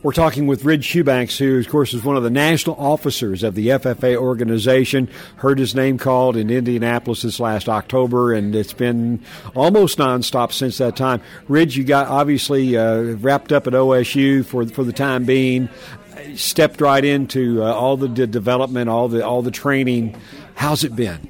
We're talking with Ridge Shoebanks, who, of course, is one of the national officers of the FFA organization. Heard his name called in Indianapolis this last October, and it's been almost nonstop since that time. Ridge, you got obviously wrapped up at OSU for the time being, stepped right into all the development, all the training. How's it been?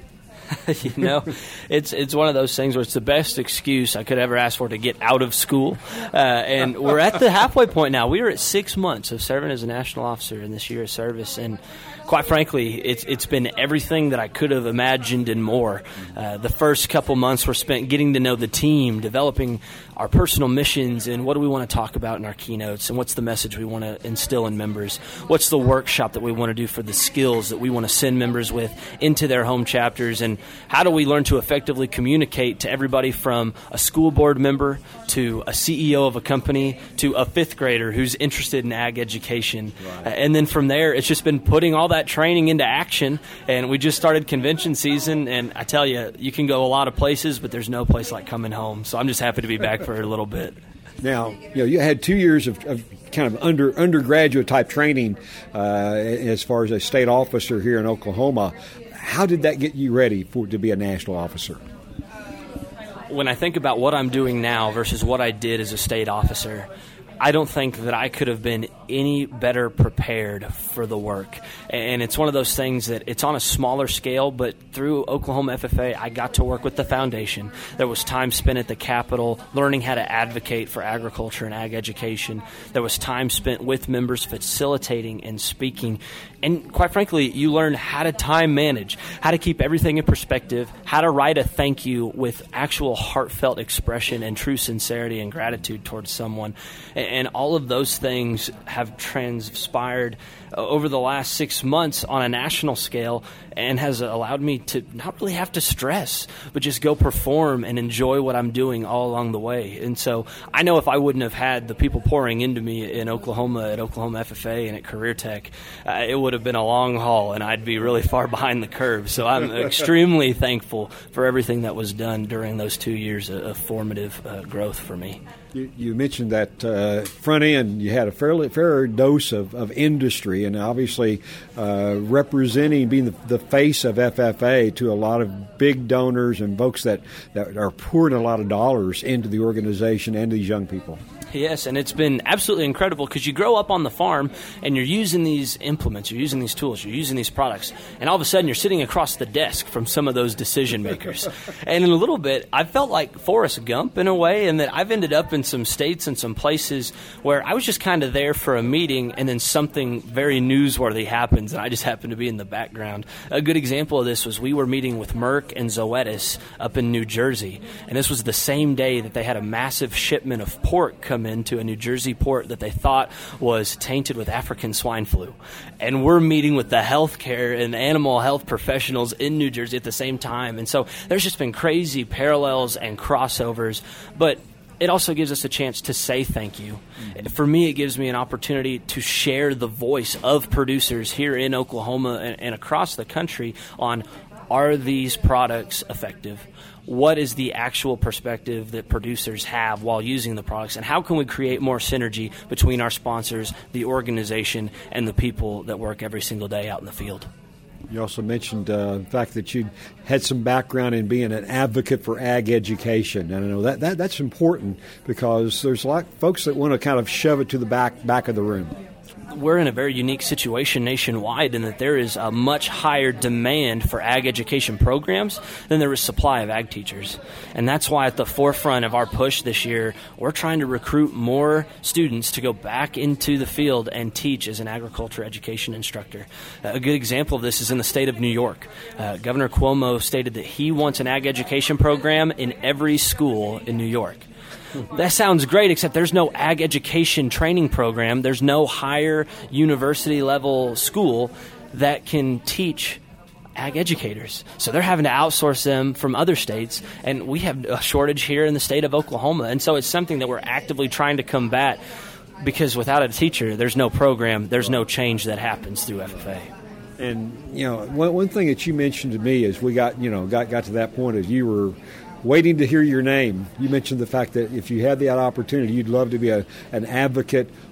It's one of those things where it's the best excuse I could ever ask for to get out of school. And we're at the halfway point now. We are at 6 months of serving as a national officer in this year of service. And quite frankly, it's been everything that I could have imagined and more. The first couple months were spent getting to know the team, developing our personal missions, and what do we want to talk about in our keynotes, and what's the message we want to instill in members, what's the workshop that we want to do for the skills that we want to send members with into their home chapters, and how do we learn to effectively communicate to everybody from a school board member to a CEO of a company to a fifth grader who's interested in ag education. Right. And then from there, it's just been putting all that training into action, and we just started convention season, and I tell you, you can go a lot of places, but there's no place like coming home. So I'm just happy to be back for a little bit. Now, you had 2 years of kind of undergraduate type training as far as a state officer here in Oklahoma. How did that get you ready to be a national officer? When I think about what I'm doing now versus what I did as a state officer, I don't think that I could have been any better prepared for the work. And it's one of those things that it's on a smaller scale, but through Oklahoma FFA, I got to work with the foundation. There was time spent at the Capitol learning how to advocate for agriculture and ag education. There was time spent with members facilitating and speaking. And quite frankly, you learn how to time manage, how to keep everything in perspective, how to write a thank you with actual heartfelt expression and true sincerity and gratitude towards someone. And all of those things have transpired over the last 6 months on a national scale and has allowed me to not really have to stress, but just go perform and enjoy what I'm doing all along the way. And so I know if I wouldn't have had the people pouring into me in Oklahoma at Oklahoma FFA and at Career Tech, it would have been a long haul and I'd be really far behind the curve. So I'm extremely thankful for everything that was done during those 2 years of formative growth for me. You mentioned that front end, you had a fair dose of industry, and obviously representing, being the face of FFA to a lot of big donors and folks that are pouring a lot of dollars into the organization and these young people. Yes, and it's been absolutely incredible because you grow up on the farm and you're using these implements, you're using these tools, you're using these products, and all of a sudden you're sitting across the desk from some of those decision makers. And in a little bit, I felt like Forrest Gump in a way, in that I've ended up in some states and some places where I was just kind of there for a meeting and then something very newsworthy happens and I just happened to be in the background. A good example of this was we were meeting with Merck and Zoetis up in New Jersey, and this was the same day that they had a massive shipment of pork come into a New Jersey port that they thought was tainted with African swine flu. And we're meeting with the healthcare and animal health professionals in New Jersey at the same time. And so there's just been crazy parallels and crossovers, but it also gives us a chance to say thank you. Mm-hmm. For me, it gives me an opportunity to share the voice of producers here in Oklahoma and across the country on, are these products effective? What is the actual perspective that producers have while using the products, and how can we create more synergy between our sponsors, the organization, and the people that work every single day out in the field? You also mentioned the fact that you had some background in being an advocate for ag education. And I know that's important because there's a lot of folks that want to kind of shove it to the back of the room. We're in a very unique situation nationwide in that there is a much higher demand for ag education programs than there is supply of ag teachers. And that's why at the forefront of our push this year, we're trying to recruit more students to go back into the field and teach as an agriculture education instructor. A good example of this is in the state of New York. Governor Cuomo stated that he wants an ag education program in every school in New York. That sounds great, except there's no ag education training program. There's no higher university level school that can teach ag educators. So they're having to outsource them from other states, and we have a shortage here in the state of Oklahoma. And so it's something that we're actively trying to combat, because without a teacher, there's no program, there's no change that happens through FFA. And, one thing that you mentioned to me as we got to that point is you were waiting to hear your name. You mentioned the fact that if you had the opportunity, you'd love to be an advocate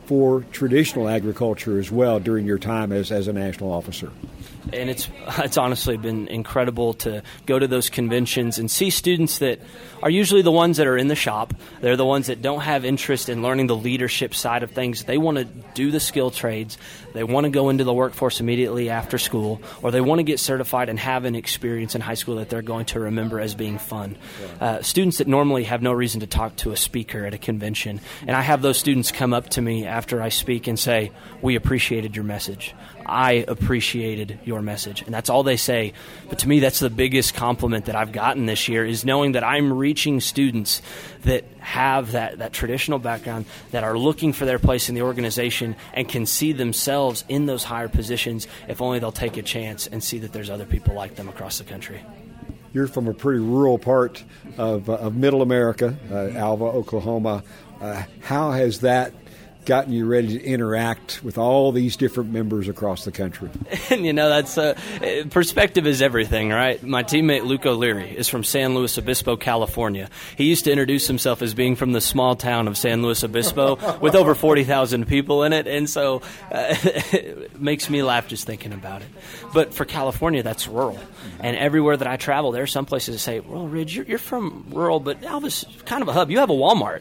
for traditional agriculture as well during your time as a national officer. And it's honestly been incredible to go to those conventions and see students that are usually the ones that are in the shop. They're the ones that don't have interest in learning the leadership side of things. They want to do the skill trades. They want to go into the workforce immediately after school, or they want to get certified and have an experience in high school that they're going to remember as being fun. Students that normally have no reason to talk to a speaker at a convention. And I have those students come up to me after I speak and say, "We appreciated your message. I appreciated your message." And that's all they say. But to me, that's the biggest compliment that I've gotten this year, is knowing that I'm reaching students that have that traditional background, that are looking for their place in the organization and can see themselves in those higher positions if only they'll take a chance and see that there's other people like them across the country. You're from a pretty rural part of Middle America, Alva, Oklahoma. How has that gotten you ready to interact with all these different members across the country? And, that's perspective is everything, right? My teammate Luke O'Leary is from San Luis Obispo, California. He used to introduce himself as being from the small town of San Luis Obispo with over 40,000 people in it, and so it makes me laugh just thinking about it. But for California, that's rural. And everywhere that I travel, there are some places that say, "Well, Ridge, you're from rural, but Alva's kind of a hub. You have a Walmart."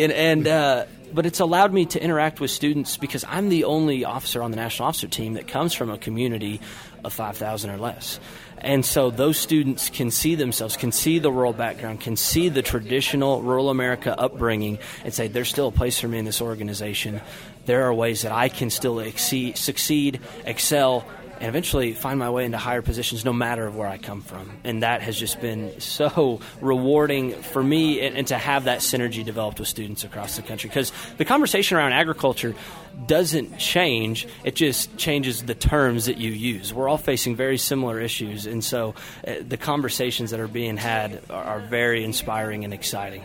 But it's allowed me to interact with students because I'm the only officer on the national officer team that comes from a community of 5,000 or less. And so those students can see themselves, can see the rural background, can see the traditional rural America upbringing and say, there's still a place for me in this organization. There are ways that I can still succeed, excel, and eventually find my way into higher positions no matter where I come from. And that has just been so rewarding for me, and to have that synergy developed with students across the country. Because the conversation around agriculture doesn't change, it just changes the terms that you use. We're all facing very similar issues, and so the conversations that are being had are very inspiring and exciting.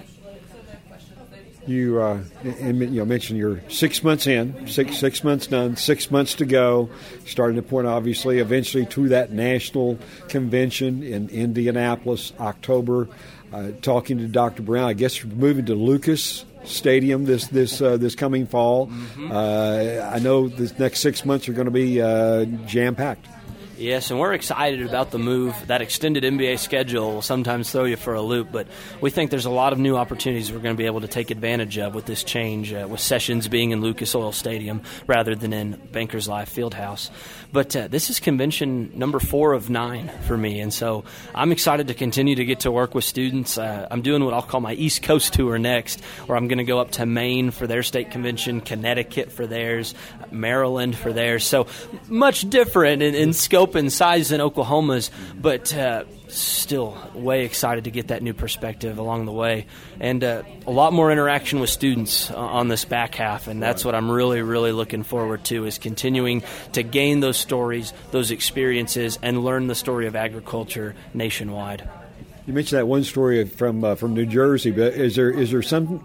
You mentioned you're 6 months in, six months done, 6 months to go, starting to point, obviously, eventually to that national convention in Indianapolis, October. Talking to Dr. Brown, I guess you're moving to Lucas Stadium this coming fall. Mm-hmm. I know the next 6 months are going to be jam-packed. Yes, and we're excited about the move. That extended NBA schedule will sometimes throw you for a loop, but we think there's a lot of new opportunities we're going to be able to take advantage of with this change, with sessions being in Lucas Oil Stadium rather than in Bankers Life Fieldhouse. But this is convention number 4 of 9 for me, and so I'm excited to continue to get to work with students. I'm doing what I'll call my East Coast tour next, where I'm going to go up to Maine for their state convention, Connecticut for theirs, Maryland for theirs. So much different in scope and size than Oklahoma's, but still way excited to get that new perspective along the way. And a lot more interaction with students on this back half, and that's what I'm really, really looking forward to, is continuing to gain those stories, those experiences, and learn the story of agriculture nationwide. You mentioned that one story from New Jersey, but is there some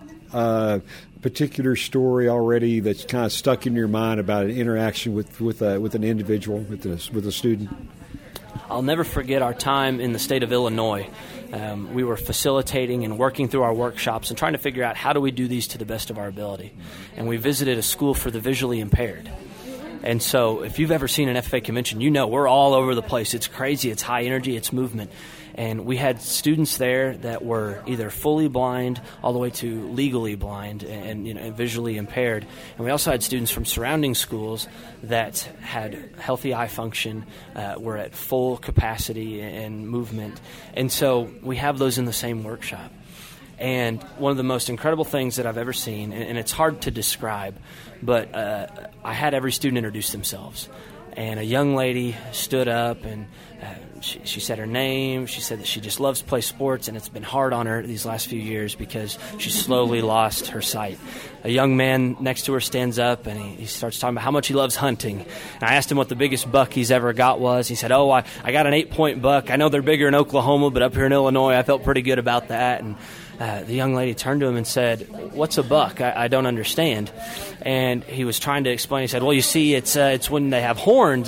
particular story already that's kind of stuck in your mind about an interaction with an individual, with a student? I'll never forget our time in the state of Illinois. We were facilitating and working through our workshops and trying to figure out how do we do these to the best of our ability. And we visited a school for the visually impaired. And so if you've ever seen an FFA convention, you know we're all over the place. It's crazy. It's high energy. It's movement. And we had students there that were either fully blind all the way to legally blind and visually impaired. And we also had students from surrounding schools that had healthy eye function, were at full capacity and movement. And so we have those in the same workshop. And one of the most incredible things that I've ever seen, and it's hard to describe, but I had every student introduce themselves. And a young lady stood up and she said her name. She said that she just loves to play sports, and it's been hard on her these last few years because she slowly lost her sight. A young man next to her stands up, and he starts talking about how much he loves hunting. And I asked him what the biggest buck he's ever got was. He said, I got an 8-point buck. I know they're bigger in Oklahoma, but up here in Illinois, I felt pretty good about that. And the young lady turned to him and said, "What's a buck? I don't understand." And he was trying to explain. He said, "Well, you see, it's when they have horns."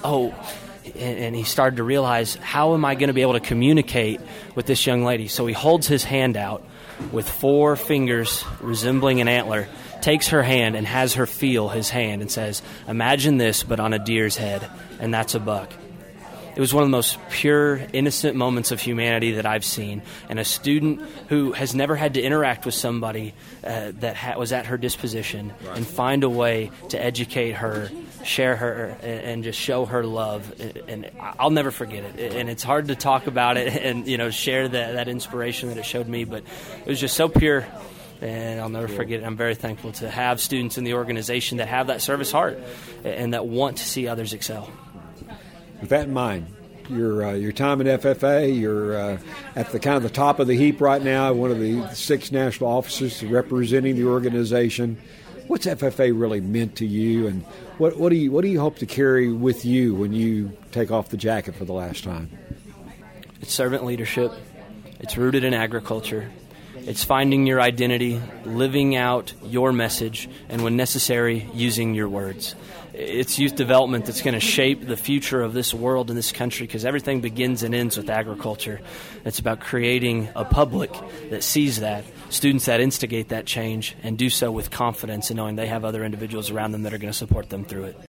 And he started to realize, how am I going to be able to communicate with this young lady? So he holds his hand out with 4 fingers resembling an antler, takes her hand and has her feel his hand and says, "Imagine this, but on a deer's head," and that's a buck. It was one of the most pure, innocent moments of humanity that I've seen. And a student who has never had to interact with somebody that was at her disposition and find a way to educate her, share her, and just show her love. And I'll never forget it. And it's hard to talk about it and, share that inspiration that it showed me. But it was just so pure. And I'll never forget it. I'm very thankful to have students in the organization that have that service heart and that want to see others excel. With that in mind, your time at FFA, you're at the kind of the top of the heap right now, one of the 6 national officers representing the organization. What's FFA really meant to you, and what do you hope to carry with you when you take off the jacket for the last time? It's servant leadership. It's rooted in agriculture. It's finding your identity, living out your message, and when necessary, using your words. It's youth development that's going to shape the future of this world and this country, because everything begins and ends with agriculture. It's about creating a public that sees that, students that instigate that change, and do so with confidence and knowing they have other individuals around them that are going to support them through it.